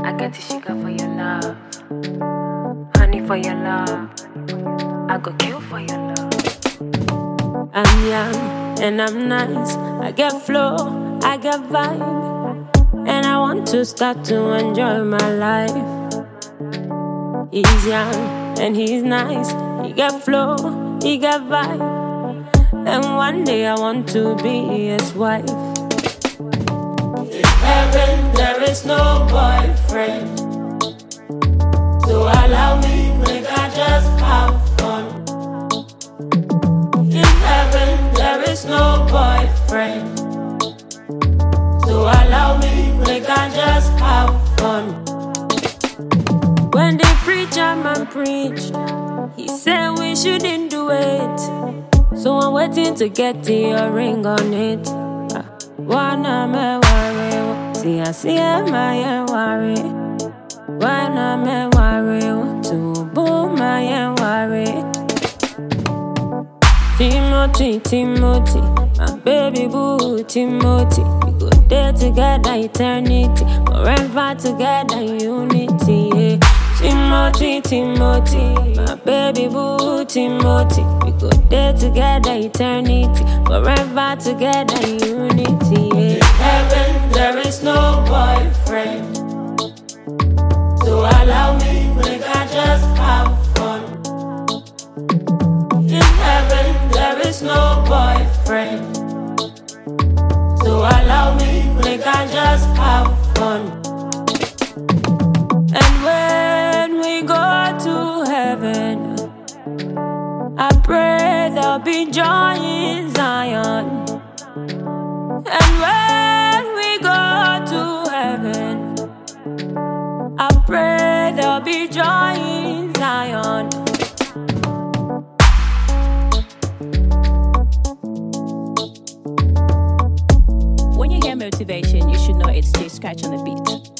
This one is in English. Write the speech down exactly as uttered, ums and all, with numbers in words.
I get the sugar for your love, honey for your love. I go kill for your love. I'm young and I'm nice. I get flow, I get vibe, and I want to start to enjoy my life. He's young and he's nice. He get flow, he get vibe, and one day I want to be his wife. In heaven there is no boyfriend, so allow me, make I just have fun. In heaven there is no boyfriend, so allow me, make I just have fun. When the preacher man preached, he said we shouldn't do it, so I'm waiting to get the ring on it. Wanna me worry, see I see my worry. Wanna me worry, to boom my worry. Timothy, Timothy, my baby boo, Timothy. We go there together, eternity, forever together, unity. Yeah. Timothy, Timothy, my baby boo, Timothy. We go there together, eternity, forever together, unity. Yeah. In heaven there is no boyfriend, so allow me, make I just have fun. In heaven there is no boyfriend, so allow me, make I just have fun. And when we go to heaven, I pray there'll be joy in Zion. And when we go to heaven, I pray there'll be joy in Zion. When you hear motivation, you should know it's J Scratch on the beat.